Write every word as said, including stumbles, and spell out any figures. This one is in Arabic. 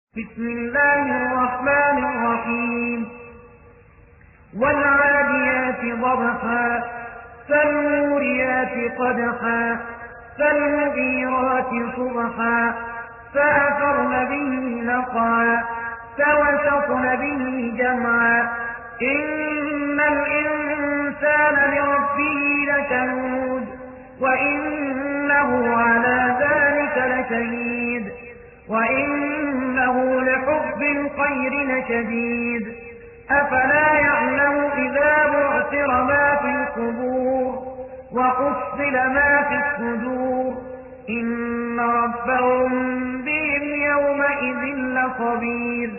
بسم الله الرحمن الرحيم والعاديات ضبحا فالموريات قدحا فالمغيرات صبحا فأثرن به نقعا فوسطن به جمعا إن الإنسان لربه لكنود وإنه على ذلك لشهيد وإنه لحب الخير لشديد أفلا يعلم إذا بعثر ما في القبور وحصل ما في الصدور إن ربهم بهم يومئذ لخبير